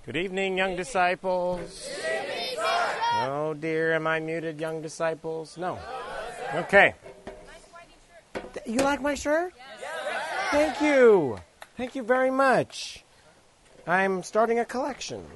Good evening, young disciples. Good evening, sir. Oh dear, am I muted, young disciples? No. Okay. You like my shirt? Yes. Thank you. Thank you very much. I'm starting a collection.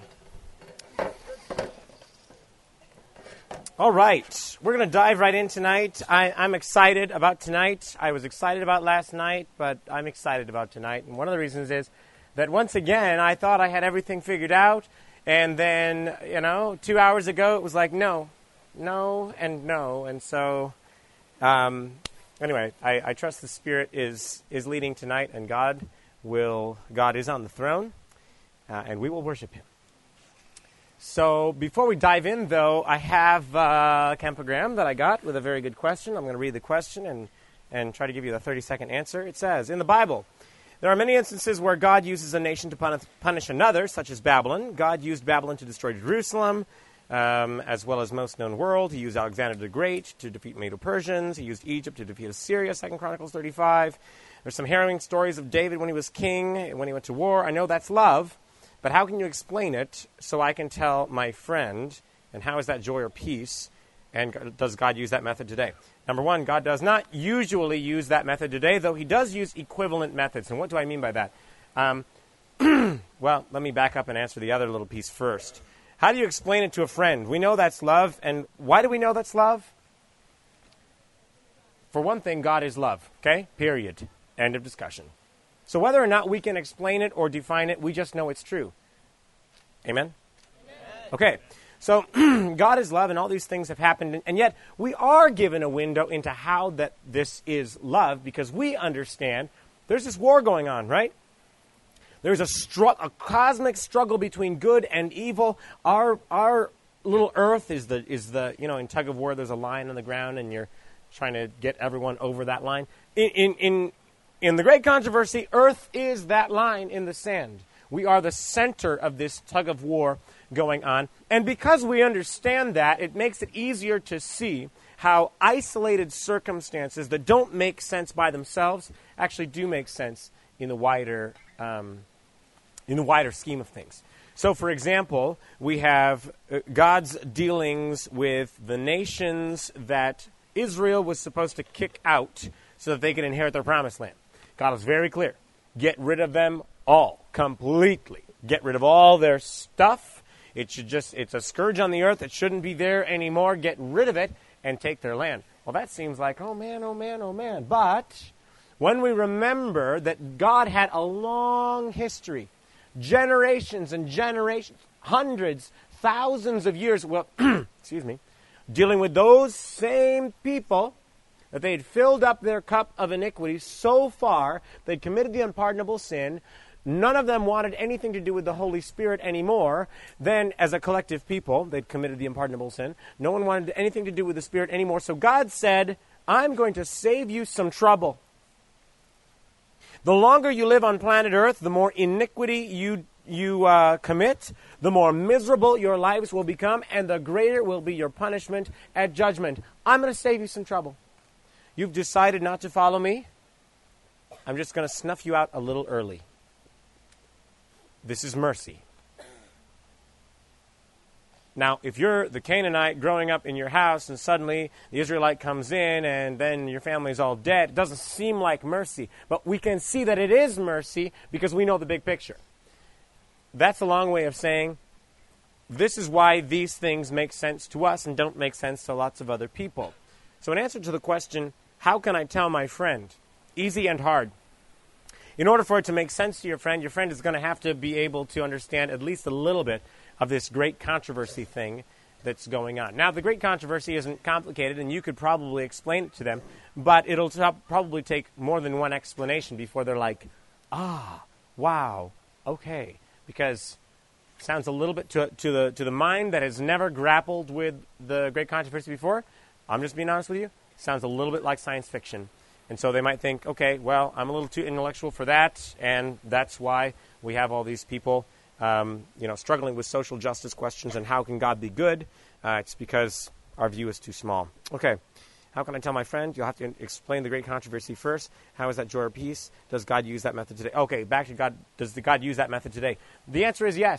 All right. We're going to dive right in tonight. I'm excited about tonight. I was excited about last night, but I'm excited about tonight. And one of the reasons is that once again, I thought I had everything figured out. And then, 2 hours ago, it was like, no, and no. And so, anyway, I trust the Spirit is leading tonight, and God is on the throne, and we will worship Him. So before we dive in, though, I have a campogram that I got with a very good question. I'm going to read the question and try to give you the 30-second answer. It says, in the Bible, there are many instances where God uses a nation to punish another, such as Babylon. God used Babylon to destroy Jerusalem, as well as most known world. He used Alexander the Great to defeat Medo-Persians. He used Egypt to defeat Assyria, 2 Chronicles 35. There's some harrowing stories of David when he was king, when he went to war. I know that's love, but how can you explain it so I can tell my friend, and how is that joy or peace, and does God use that method today? Number one, God does not usually use that method today, though He does use equivalent methods. And what do I mean by that? Well, let me back up and answer the other little piece first. How do you explain it to a friend? We know that's love, and why do we know that's love? For one thing, God is love, okay? Period. End of discussion. So whether or not we can explain it or define it, we just know it's true. Amen? Okay. So God is love, and all these things have happened, and yet we are given a window into how that this is love, because we understand there's this war going on, right? There's a cosmic struggle between good and evil. Our little earth is the in tug of war, there's a line on the ground, and you're trying to get everyone over that line. In the great controversy, earth is that line in the sand. We are the center of this tug of war going on. And because we understand that, it makes it easier to see how isolated circumstances that don't make sense by themselves actually do make sense in the wider scheme of things. So, for example, we have God's dealings with the nations that Israel was supposed to kick out so that they could inherit their promised land. God was very clear. Get rid of them all, completely. Get rid of all their stuff. It's a scourge on the earth. It shouldn't be there anymore. Get rid of it and take their land. Well, that seems like, oh man, oh man, oh man. But when we remember that God had a long history, generations and generations, hundreds, thousands of years, dealing with those same people, that they had filled up their cup of iniquity so far, they'd committed the unpardonable sin, none of them wanted anything to do with the Holy Spirit anymore. Then, as a collective people, they'd committed the unpardonable sin. No one wanted anything to do with the Spirit anymore. So God said, I'm going to save you some trouble. The longer you live on planet Earth, the more iniquity you commit, the more miserable your lives will become, and the greater will be your punishment at judgment. I'm going to save you some trouble. You've decided not to follow me. I'm just going to snuff you out a little early. This is mercy. Now, if you're the Canaanite growing up in your house and suddenly the Israelite comes in and then your family's all dead, it doesn't seem like mercy. But we can see that it is mercy because we know the big picture. That's a long way of saying this is why these things make sense to us and don't make sense to lots of other people. So in answer to the question, how can I tell my friend? Easy and hard. In order for it to make sense to your friend is going to have to be able to understand at least a little bit of this great controversy thing that's going on. Now, the great controversy isn't complicated, and you could probably explain it to them, but it'll probably take more than one explanation before they're like, wow, okay. Because it sounds a little bit to the mind that has never grappled with the great controversy before, I'm just being honest with you, sounds a little bit like science fiction. And so they might think, okay, well, I'm a little too intellectual for that, and that's why we have all these people, struggling with social justice questions and how can God be good? It's because our view is too small. Okay, how can I tell my friend? You'll have to explain the great controversy first. How is that joy or peace? Does God use that method today? Okay, back to God. Does God use that method today? The answer is yes.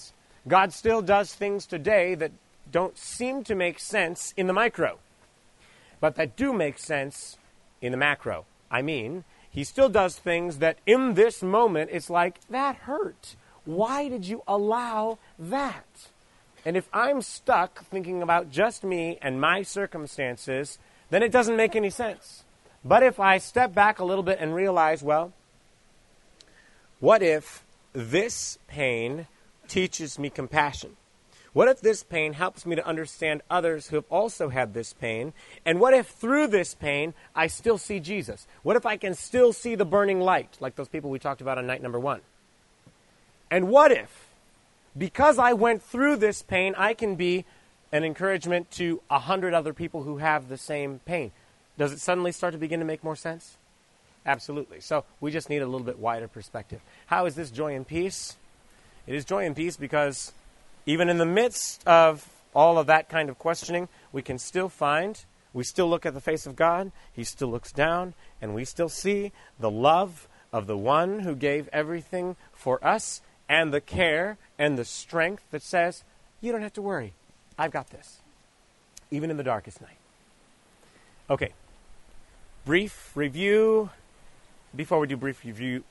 God still does things today that don't seem to make sense in the micro, but that do make sense in the macro. I mean, he still does things that in this moment, it's like, that hurt. Why did you allow that? And if I'm stuck thinking about just me and my circumstances, then it doesn't make any sense. But if I step back a little bit and realize, well, what if this pain teaches me compassion? What if this pain helps me to understand others who have also had this pain? And what if through this pain, I still see Jesus? What if I can still see the burning light, like those people we talked about on night number 1? And what if, because I went through this pain, I can be an encouragement to 100 other people who have the same pain? Does it suddenly start to begin to make more sense? Absolutely. So we just need a little bit wider perspective. How is this joy and peace? It is joy and peace because even in the midst of all of that kind of questioning, we can still find, we still look at the face of God, he still looks down, and we still see the love of the one who gave everything for us, and the care and the strength that says, you don't have to worry, I've got this, even in the darkest night. Okay, brief review. Before we do brief review,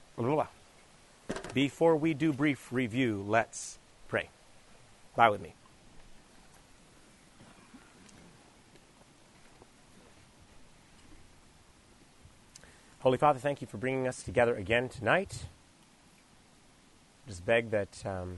let's pray. Bow with me. Holy Father, thank you for bringing us together again tonight. Just beg that,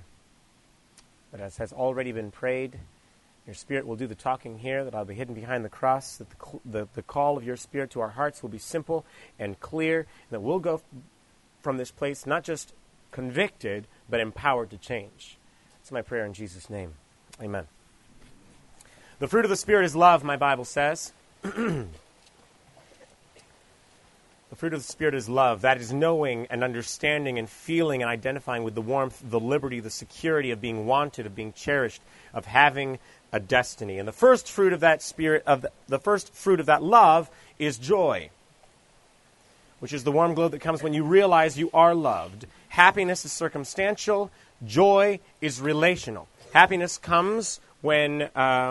as has already been prayed, your Spirit will do the talking here, that I'll be hidden behind the cross, that the call of your Spirit to our hearts will be simple and clear, and that we'll go from this place not just convicted, but empowered to change. That's my prayer in Jesus' name. Amen. The fruit of the Spirit is love, my Bible says. The fruit of the Spirit is love. That is knowing and understanding and feeling and identifying with the warmth, the liberty, the security of being wanted, of being cherished, of having a destiny. And the first fruit of that Spirit, the first fruit of that love is joy, which is the warm glow that comes when you realize you are loved. Happiness is circumstantial. Joy is relational. Happiness comes when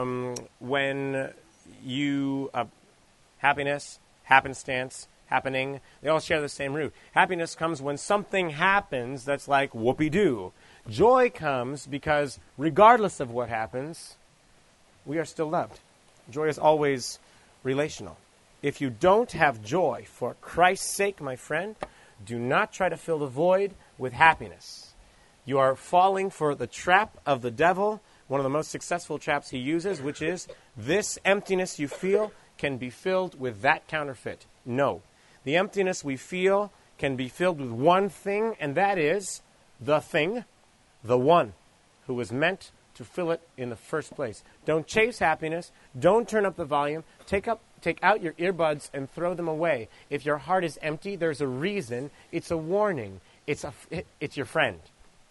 you happiness, happenstance, happening, they all share the same root. Happiness comes when something happens that's like whoopee-doo. Joy comes because regardless of what happens, we are still loved. Joy is always relational. If you don't have joy, for Christ's sake, my friend, do not try to fill the void with happiness. You are falling for the trap of the devil, one of the most successful traps he uses, which is this emptiness you feel can be filled with that counterfeit. No. The emptiness we feel can be filled with one thing, and that is the thing, the one who was meant to fill it in the first place. Don't chase happiness. Don't turn up the volume. Take out your earbuds and throw them away. If your heart is empty, there's a reason. It's a warning. It's your friend.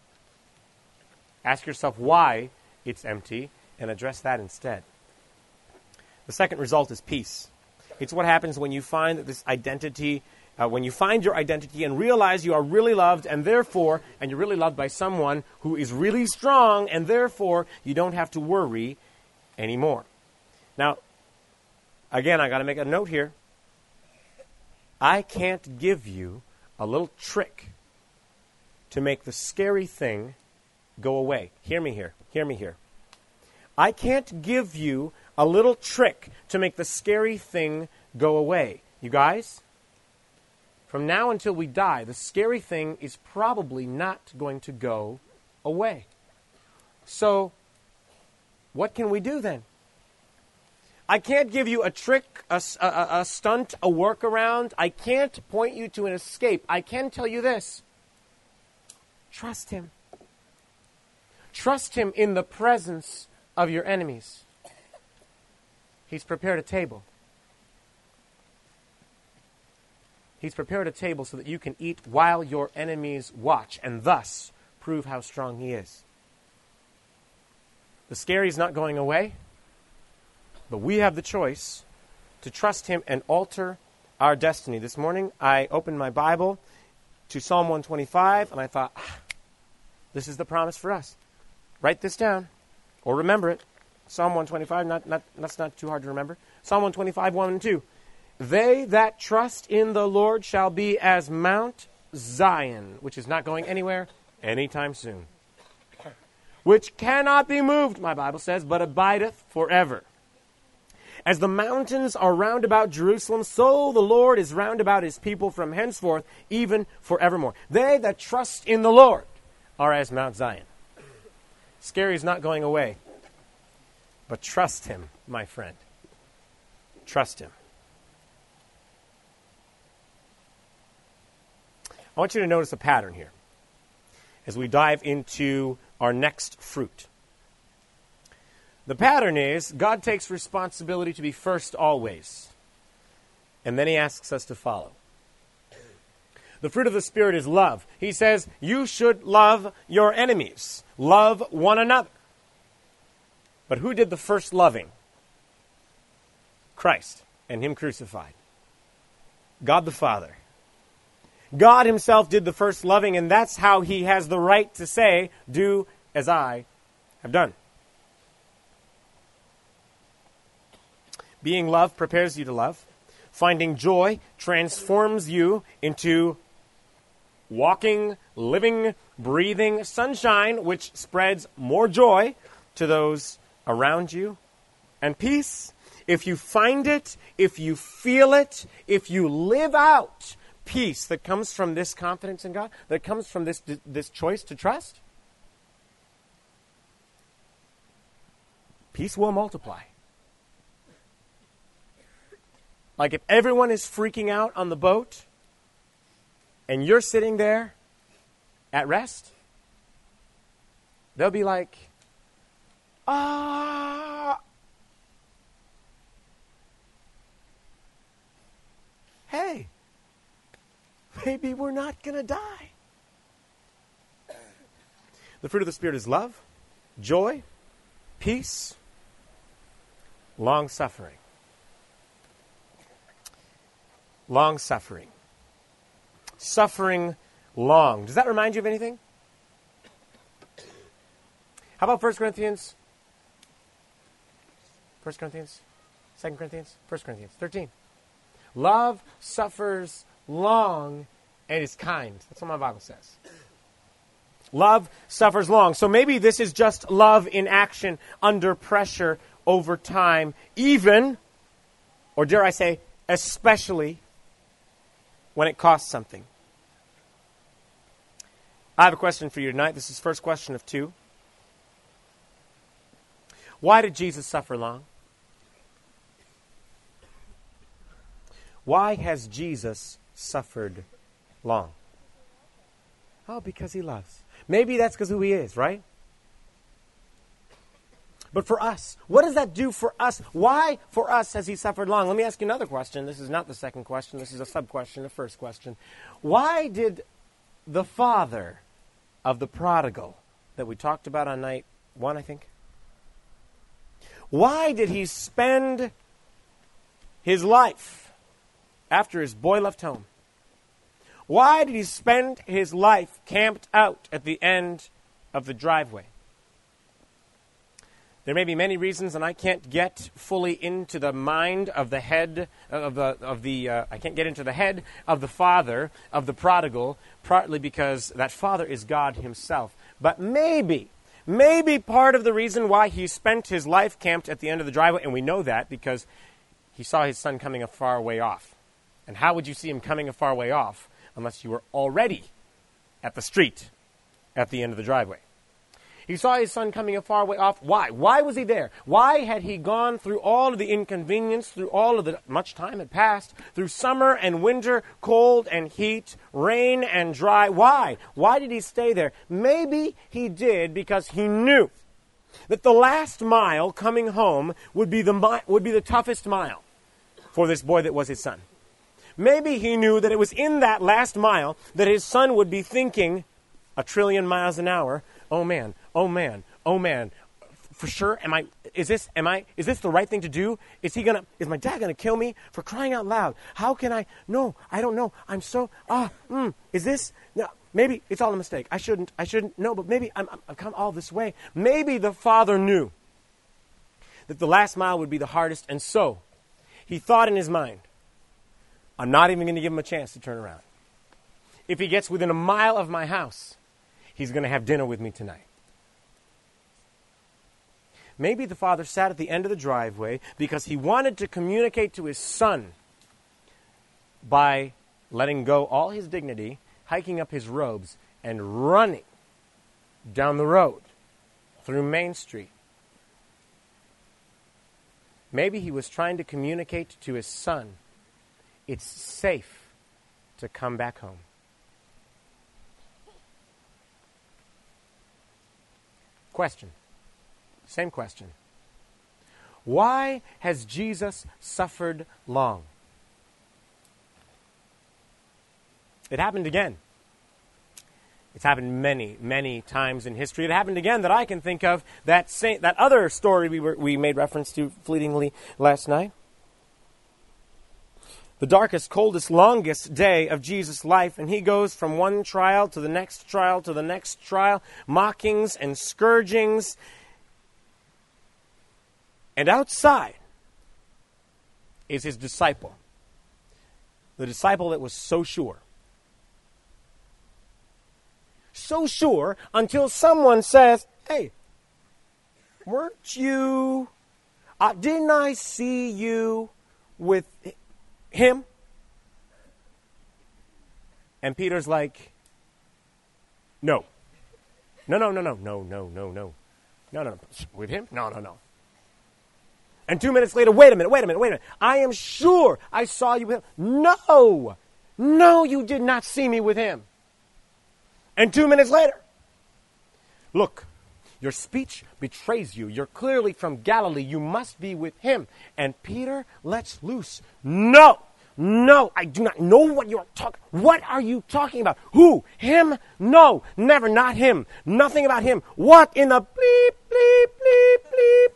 Ask yourself why it's empty and address that instead. The second result is peace. It's what happens when you find that this identity, when you find your identity and realize you are really loved, and therefore, and you're really loved by someone who is really strong, and therefore, you don't have to worry anymore. Now, again, I got to make a note here. I can't give you a little trick to make the scary thing go away. Hear me here. Hear me here. I can't give you a little trick to make the scary thing go away. You guys, from now until we die, the scary thing is probably not going to go away. So, what can we do then? I can't give you a trick, a stunt, a workaround. I can't point you to an escape. I can tell you this. Trust Him. Trust Him in the presence of your enemies. He's prepared a table. He's prepared a table so that you can eat while your enemies watch, and thus prove how strong He is. The scary is not going away, but we have the choice to trust Him and alter our destiny. This morning, I opened my Bible to Psalm 125, and I thought, this is the promise for us. Write this down or remember it. Psalm 125, that's not too hard to remember. Psalm 125, 1 and 2. They that trust in the Lord shall be as Mount Zion, which is not going anywhere anytime soon, which cannot be moved, my Bible says, but abideth forever. As the mountains are round about Jerusalem, so the Lord is round about his people from henceforth, even forevermore. They that trust in the Lord are as Mount Zion. Scary is not going away, but trust him, my friend. Trust him. I want you to notice a pattern here as we dive into our next fruit. The pattern is God takes responsibility to be first always, and then he asks us to follow. The fruit of the Spirit is love. He says, you should love your enemies. Love one another. But who did the first loving? Christ and him crucified. God the Father. God himself did the first loving, and that's how he has the right to say, do as I have done. Being love prepares you to love. Finding joy transforms you into walking, living, breathing sunshine, which spreads more joy to those around you. And peace, if you find it, if you feel it, if you live out peace that comes from this confidence in God, that comes from this choice to trust, peace will multiply. Like if everyone is freaking out on the boat and you're sitting there at rest, they'll be like, hey, maybe we're not going to die. The fruit of the Spirit is love, joy, peace, long-suffering. Long-suffering. Suffering long. Does that remind you of anything? How about 1 Corinthians? 1 Corinthians? 2 Corinthians? 1 Corinthians 13. Love suffers long and is kind. That's what my Bible says. Love suffers long. So maybe this is just love in action under pressure over time, even, or dare I say, especially when it costs something. I have a question for you tonight. This is the first question of 2. Why did Jesus suffer long? Why has Jesus suffered long? Oh, because he loves. Maybe that's because who he is, right? But for us, what does that do for us? Why, for us, has he suffered long? Let me ask you another question. This is not the second question. This is a sub-question, the first question. Why did the father of the prodigal that we talked about on night 1, I think, why did he spend his life after his boy left home? Why did he spend his life camped out at the end of the driveway? There may be many reasons, and I can't get fully into the mind of the head I can't get into the head of the father of the prodigal, partly because that father is God himself. But maybe part of the reason why he spent his life camped at the end of the driveway, and we know that because he saw his son coming a far way off. And how would you see him coming a far way off unless you were already at the street at the end of the driveway? He saw his son coming a far way off. Why? Why was he there? Why had he gone through all of the inconvenience, through all of the, much time had passed, through summer and winter, cold and heat, rain and dry? Why? Why did he stay there? Maybe he did because he knew that the last mile coming home would be the toughest mile for this boy that was his son. Maybe he knew that it was in that last mile that his son would be thinking 1,000,000,000 miles an hour, oh man, for sure, is this the right thing to do? Is my dad gonna kill me for crying out loud? How can I? No, I don't know. I'm so, is this, no, Maybe it's all a mistake. I shouldn't, no, but maybe I've come all this way. Maybe the father knew that the last mile would be the hardest, and so he thought in his mind, I'm not even going to give him a chance to turn around. If he gets within a mile of my house, he's going to have dinner with me tonight. Maybe the father sat at the end of the driveway because he wanted to communicate to his son by letting go all his dignity, hiking up his robes, and running down the road through Main Street. Maybe he was trying to communicate to his son, it's safe to come back home. Question. Same question. Why has Jesus suffered long? It happened again. It's happened many, many times in history. It happened again that I can think of. That other story we made reference to fleetingly last night. The darkest, coldest, longest day of Jesus' life, and he goes from one trial to the next trial to the next trial, mockings and scourgings. And outside is his disciple, the disciple that was so sure. So sure until someone says, hey, weren't you, didn't I see you with him? And Peter's like, no. No. With him? No. And 2 minutes later, wait a minute. I am sure I saw you with him. No, you did not see me with him. And 2 minutes later, look, your speech betrays you. You're clearly from Galilee. You must be with him. And Peter lets loose. No, I do not know what you're talking. What are you talking about? Who? Him? No, never, not him. Nothing about him. What in the bleep, bleep, bleep, bleep?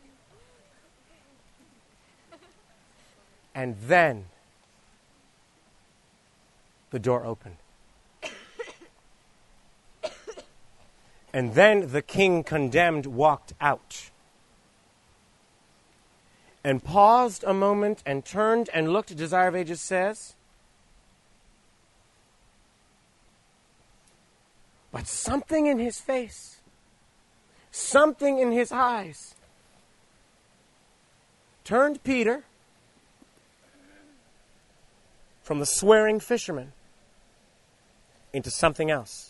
And then the door opened. And then the king condemned walked out and paused a moment and turned and looked, Desire of Ages says. But something in his face, something in his eyes, turned Peter from the swearing fisherman into something else.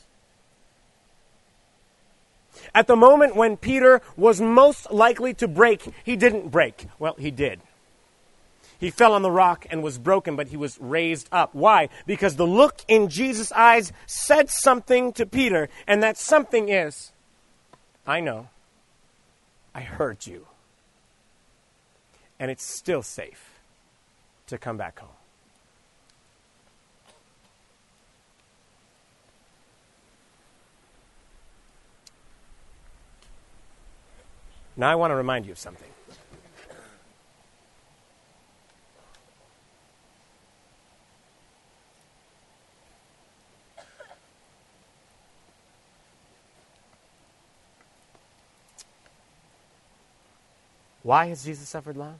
At the moment when Peter was most likely to break, he didn't break. Well, he did. He fell on the rock and was broken, but he was raised up. Why? Because the look in Jesus' eyes said something to Peter, and that something is, I know, I heard you, and it's still safe to come back home. Now I want to remind you of something. Why has Jesus suffered long?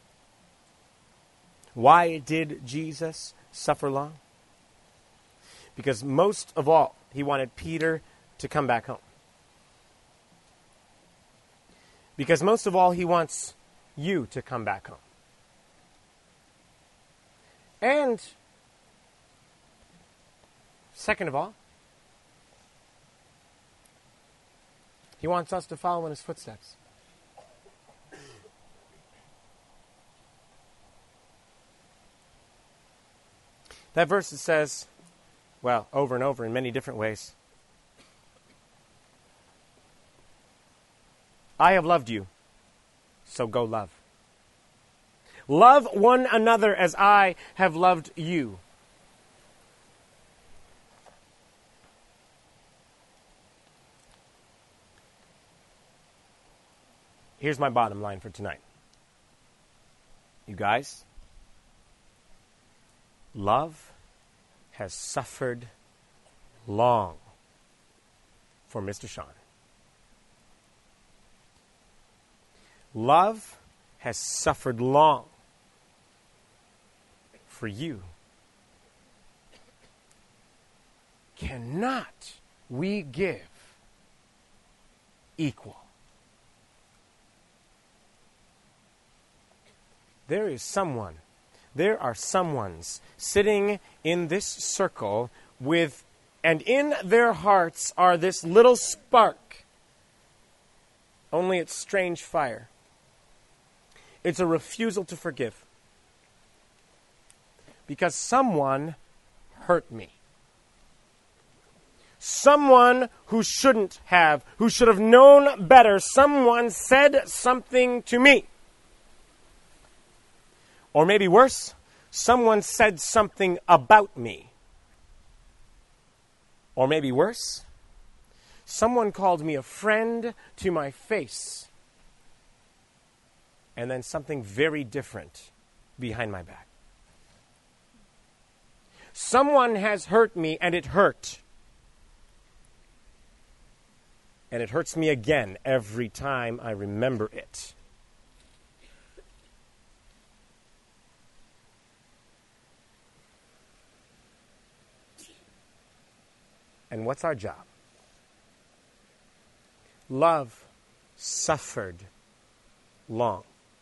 Why did Jesus suffer long? Because most of all, he wanted Peter to come back home. Because most of all, he wants you to come back home. And second of all, he wants us to follow in his footsteps. That verse that says, well, over and over in many different ways, I have loved you, so go love. Love one another as I have loved you. Here's my bottom line for tonight. You guys, love has suffered long. for Mr. Sean. Love has suffered long for you. Cannot we give equal? There are someones sitting in this circle with, and in their hearts are this little spark, only it's strange fire. It's a refusal to forgive. Because someone hurt me. Someone who shouldn't have, who should have known better, someone said something to me. Or maybe worse, someone said something about me. Or maybe worse, someone called me a friend to my face. And then something very different behind my back. Someone has hurt me and it hurt. And it hurts me again every time I remember it. And what's our job? Love suffered long.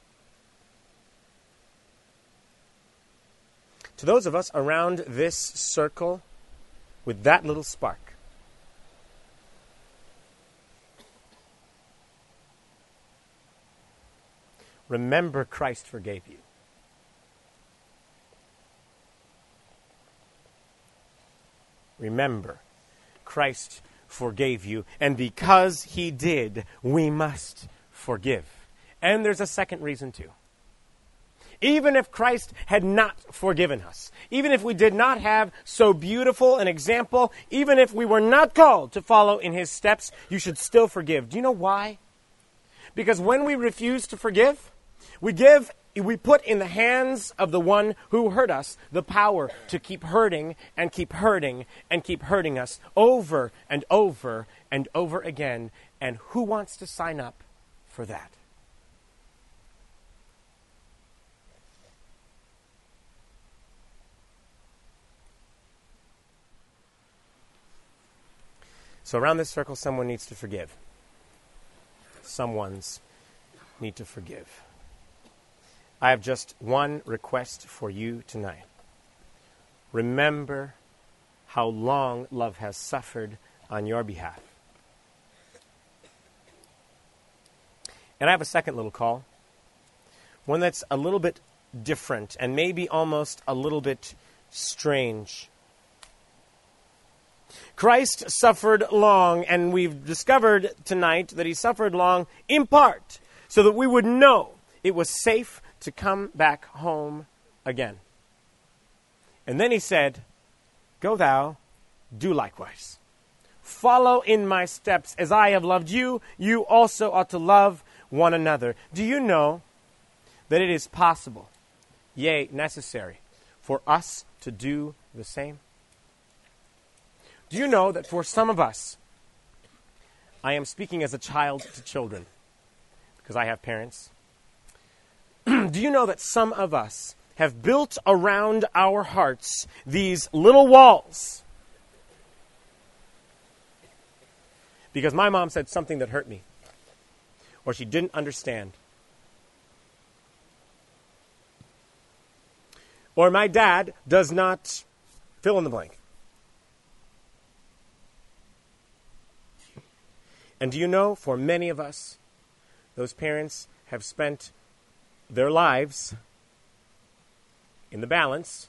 To those of us around this circle with that little spark, remember Christ forgave you. Remember, Christ forgave you. And because he did, we must forgive. And there's a second reason too. Even if Christ had not forgiven us, even if we did not have so beautiful an example, even if we were not called to follow in his steps, you should still forgive. Do you know why? Because when we refuse to forgive, we put in the hands of the one who hurt us the power to keep hurting and keep hurting and keep hurting us over and over and over again. And who wants to sign up for that? So around this circle, someone needs to forgive. Someone's need to forgive. I have just one request for you tonight. Remember how long love has suffered on your behalf. And I have a second little call. One that's a little bit different and maybe almost a little bit strange. Christ suffered long, and we've discovered tonight that he suffered long in part so that we would know it was safe to come back home again. And then he said, "Go thou, do likewise. Follow in my steps. As I have loved you, you also ought to love one another." Do you know that it is possible, yea, necessary, for us to do the same? Do you know that for some of us, I am speaking as a child to children, because I have parents. Do you know that some of us have built around our hearts these little walls? Because my mom said something that hurt me, or she didn't understand. Or my dad does not fill in the blank. And do you know, for many of us, those parents have spent their lives in the balance,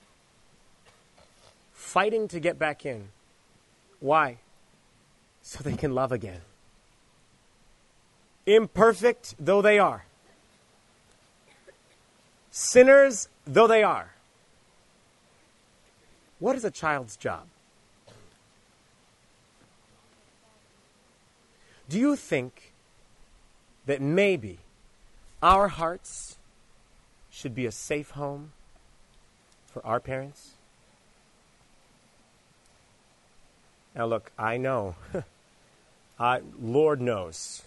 fighting to get back in. Why? So they can love again. Imperfect though they are, sinners though they are, what is a child's job? Do you think that maybe our hearts should be a safe home for our parents? Now look, I know Lord knows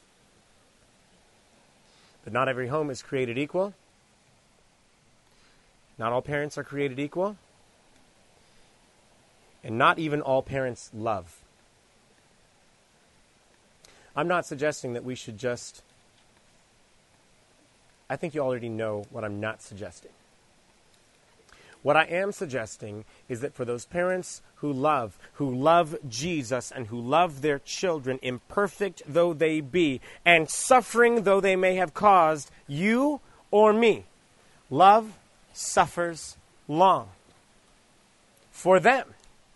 that not every home is created equal. Not all parents are created equal. And not even all parents love. I'm not suggesting that we should just... I think you already know what I'm not suggesting. What I am suggesting is that for those parents who love Jesus and who love their children, imperfect though they be, and suffering though they may have caused you or me, love suffers long. For them,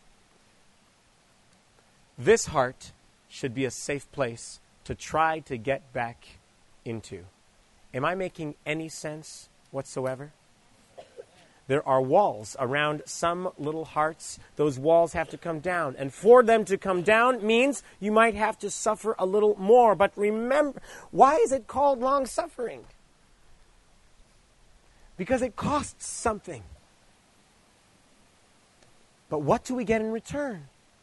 this heart should be a safe place to try to get back into. Am I making any sense whatsoever? There are walls around some little hearts. Those walls have to come down. And for them to come down means you might have to suffer a little more. But remember, why is it called long suffering? Because it costs something. But what do we get in return?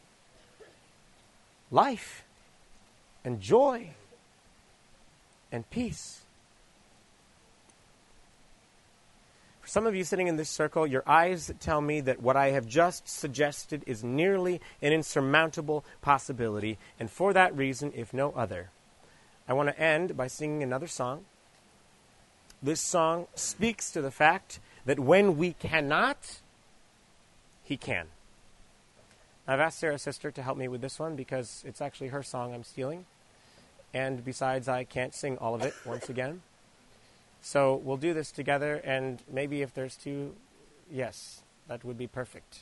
Life and joy and peace. For some of you sitting in this circle, your eyes tell me that what I have just suggested is nearly an insurmountable possibility. And for that reason, if no other, I want to end by singing another song. This song speaks to the fact that when we cannot, He can. I've asked Sarah's sister to help me with this one because it's actually her song I'm stealing. And besides, I can't sing all of it once again. So we'll do this together, and maybe if there's two, yes, that would be perfect.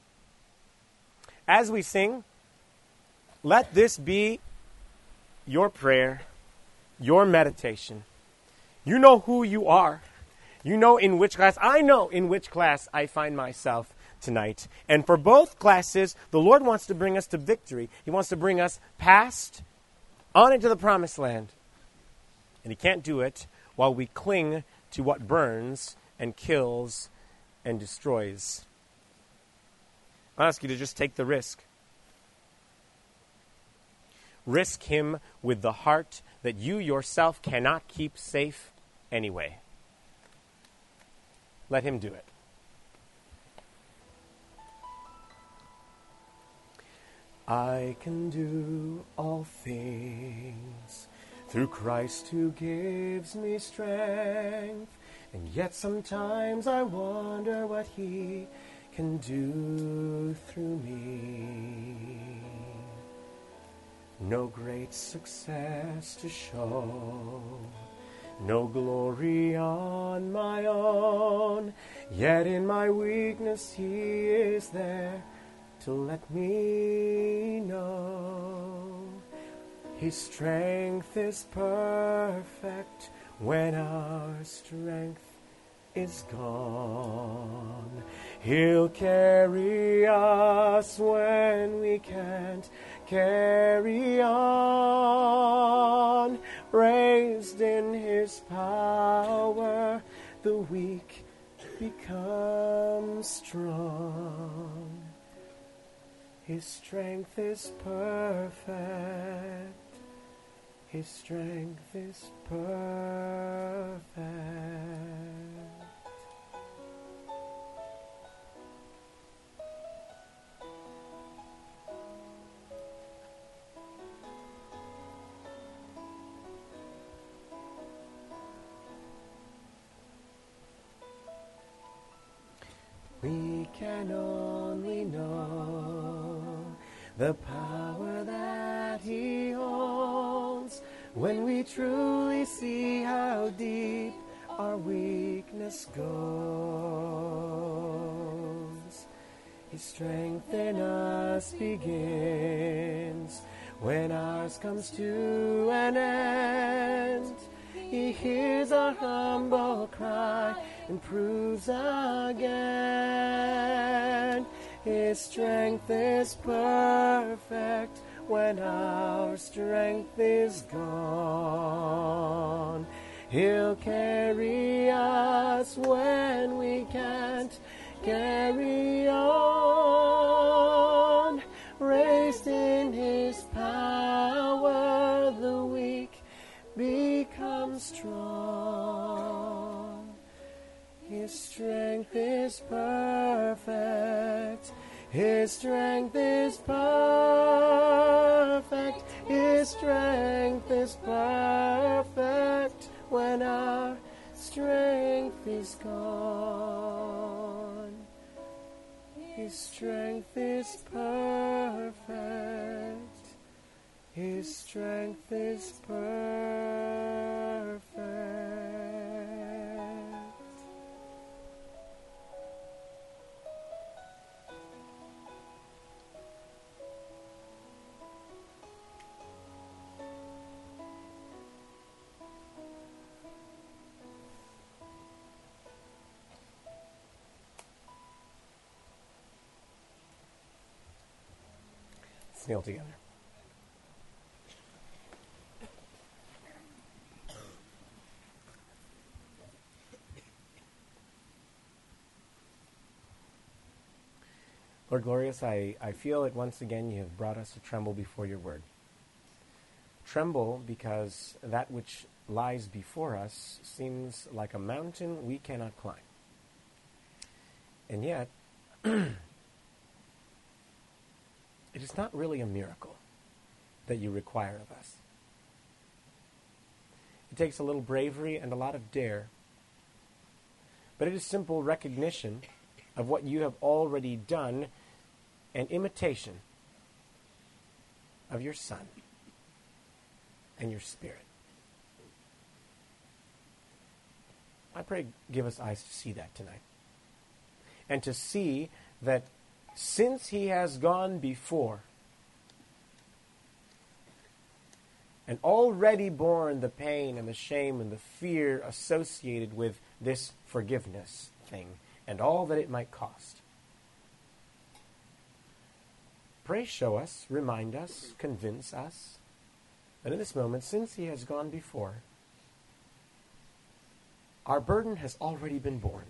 As we sing, let this be your prayer, your meditation. You know who you are. You know in which class. I know in which class I find myself tonight. And for both classes, the Lord wants to bring us to victory. He wants to bring us past, on into the promised land. And He can't do it while we cling to what burns and kills and destroys. I ask you to just take the risk. Risk Him with the heart that you yourself cannot keep safe anyway. Let Him do it. I can do all things through Christ who gives me strength. And yet sometimes I wonder what He can do through me. No great success to show, no glory on my own, yet in my weakness He is there to let me know. His strength is perfect when our strength is gone. He'll carry us when we can't carry on. Raised in His power, the weak become strong. His strength is perfect. His strength is perfect. We can only know the power that He holds when we truly see how deep our weakness goes. His strength in us begins when ours comes to an end. He hears our humble cry and proves again. His strength is perfect when our strength is gone. He'll carry us when we can't carry on. Raised in His power, become strong. His strength is perfect. His strength is perfect. His strength is perfect when our strength is gone. His strength is perfect. His strength is perfect. Let's kneel together. Lord glorious, I feel that once again you have brought us to tremble before your word. Tremble because that which lies before us seems like a mountain we cannot climb. And yet, it is not really a miracle that you require of us. It takes a little bravery and a lot of dare, but it is simple recognition of what you have already done, an imitation of your Son and your Spirit. I pray, give us eyes to see that tonight. And to see that since he has gone before and already borne the pain and the shame and the fear associated with this forgiveness thing and all that it might cost, pray show us, remind us, convince us that in this moment, since he has gone before, our burden has already been borne.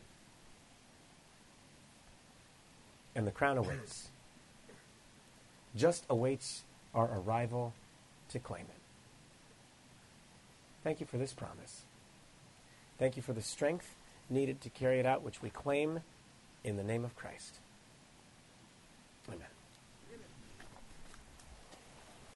And the crown awaits. Just awaits our arrival to claim it. Thank you for this promise. Thank you for the strength needed to carry it out, which we claim in the name of Christ. Amen.